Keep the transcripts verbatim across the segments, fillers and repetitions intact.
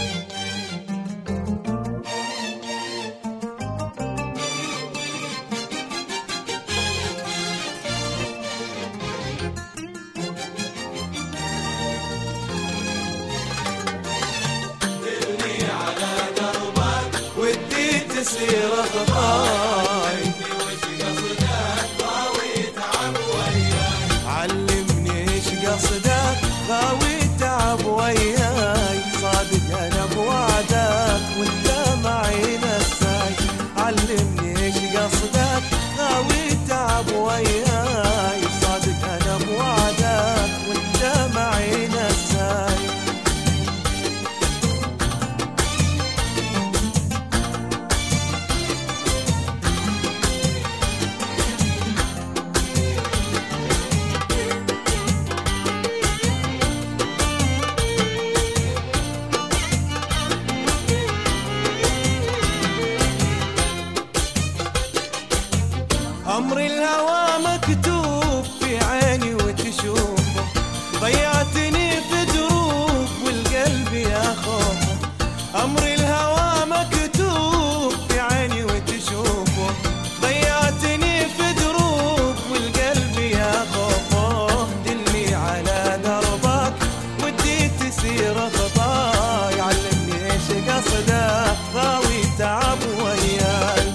تسير خطاي وش قصدك غاوي تعب وياي، علمني ايش قصدك غاوي تعب وياي، صادق انا بوعدك وانت معي نساي، علمني ايش قصدك غاوي تعب وياي، صادق انا بوعدك وانت معي نساي. أمر الهوى مكتوب في عيني وتشوفه، ضيعتني في دروب والقلب يا خوفه، أمر الهوى مكتوب في عيني وتشوفه، ضيعتني في دروب والقلب يا خوفه، دلني على دربك ودي تسير خطاي، علمني ايش قصدك غاوي تعب وياي.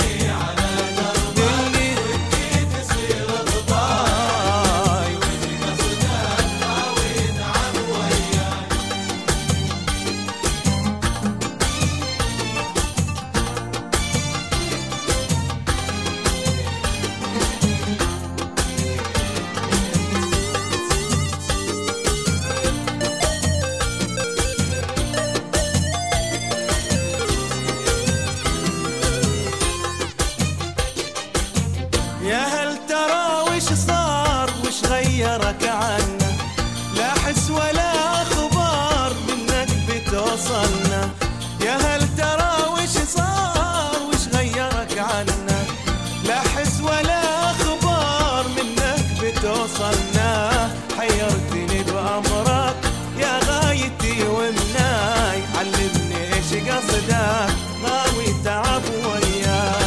يا هل ترى وش صار وش غيرك عنا، لا حس ولا اخبار منك بتوصلنا، يا هل ترى وش صار وش غيرك عنا، لا حس ولا اخبار منك بتوصلنا، حيرتني بامرك يا غايتي ومناي، علمني ايش قصدك غاوي تعب وياي.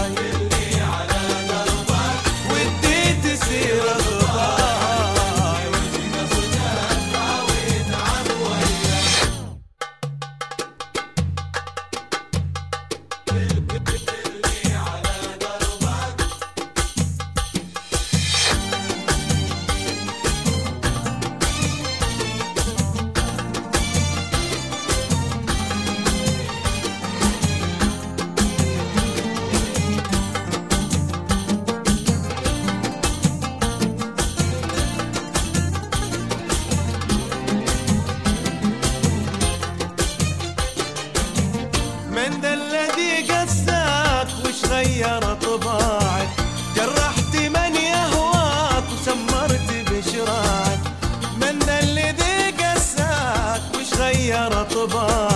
من ذا الذي قساك وش غير طباعك، جرحت من يهواك وسمرت بشراعك، من ذا الذي قساك وش غير طباعك.